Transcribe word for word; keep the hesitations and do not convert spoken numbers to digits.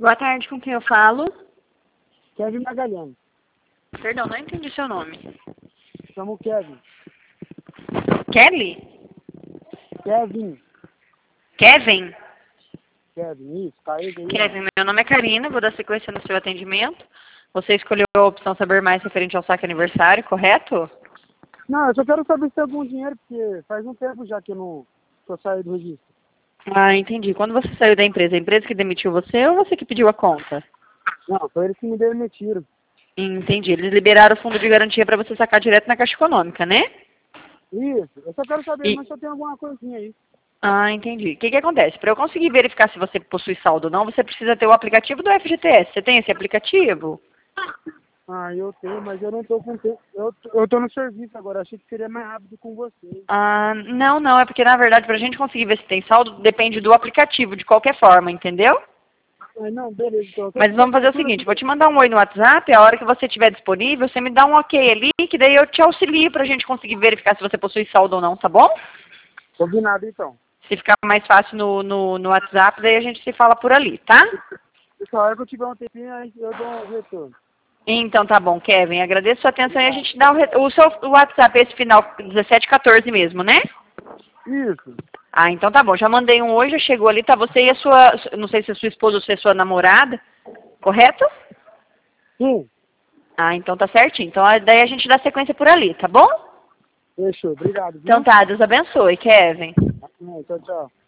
Boa tarde, com quem eu falo? Kevin Magalhães. Perdão, não entendi seu nome. Chamo Kevin. Kelly? Kevin. Kevin? Kevin, isso, tá aí, aí. Kevin, meu nome é Karina, vou dar sequência no seu atendimento. Você escolheu a opção saber mais referente ao saque aniversário, correto? Não, eu só quero saber se tem algum dinheiro, porque faz um tempo já que eu não que eu saí do registro. Ah, entendi. Quando você saiu da empresa, a empresa que demitiu você ou você que pediu a conta? Não, foi eles que me demitiram. Entendi. Eles liberaram o fundo de garantia para você sacar direto na Caixa Econômica, né? Isso, eu só quero saber, E... mas só tem alguma coisinha aí. Ah, entendi. O que que acontece? Para eu conseguir verificar se você possui saldo ou não, você precisa ter o aplicativo do F G T S. Você tem esse aplicativo? Ah, eu tenho, mas eu não tô com tempo. Eu, eu tô no serviço agora, achei que seria mais rápido com vocês. Ah, não, não. É porque, na verdade, para a gente conseguir ver se tem saldo, depende do aplicativo, de qualquer forma, entendeu? Ah, não, beleza, então. eu Mas quero vamos fazer o tudo seguinte, aqui. vou te mandar um oi no WhatsApp, a hora que você estiver disponível, você me dá um ok ali, que daí eu te auxilio pra gente conseguir verificar se você possui saldo ou não, tá bom? Combinado, então. Se ficar mais fácil no, no, no WhatsApp, daí a gente se fala por ali, tá? Se a hora que eu tiver um tempinho, aí eu dou um retorno. Então tá bom, Kevin, agradeço a sua atenção e a gente dá o, re- o seu WhatsApp, esse final dezessete quatorze mesmo, né? Isso. Ah, então tá bom, já mandei um oi, já chegou ali, tá você e a sua, não sei se é sua esposa ou se é sua namorada, correto? Sim. Ah, então tá certinho, então daí a gente dá sequência por ali, tá bom? Fechou, obrigado, viu? Então tá, Deus abençoe, Kevin. Ah, tchau, tchau.